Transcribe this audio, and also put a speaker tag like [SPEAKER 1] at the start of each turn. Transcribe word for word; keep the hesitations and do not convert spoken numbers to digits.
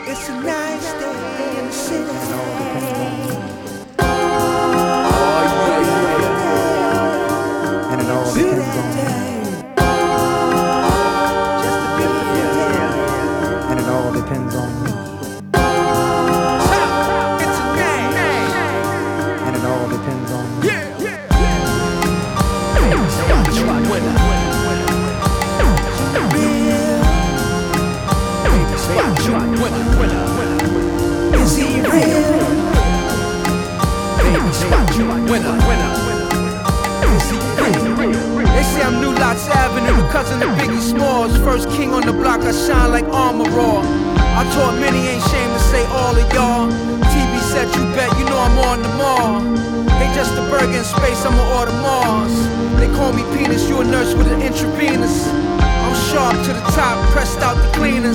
[SPEAKER 1] It's a nice day in the city.
[SPEAKER 2] And it all depends on
[SPEAKER 1] Just a beautiful day.
[SPEAKER 2] And it all depends on you.
[SPEAKER 1] It's a day.
[SPEAKER 2] And it all depends on you.
[SPEAKER 1] Yeah, yeah, yeah. Spot winner. Spot winner. Is he real? Baby, spot winner. Is he real? They say I'm New Lots Avenue, the cousin of Biggie Smalls. First king on the block, I shine like armor raw. I taught many, ain't shame to say all of y'all. T V said you bet, you know I'm on the mall. They just a burger in space, I'ma order Mars. They call me penis, you a nurse with an intravenous. I'm sharp to the top, pressed out the cleaners.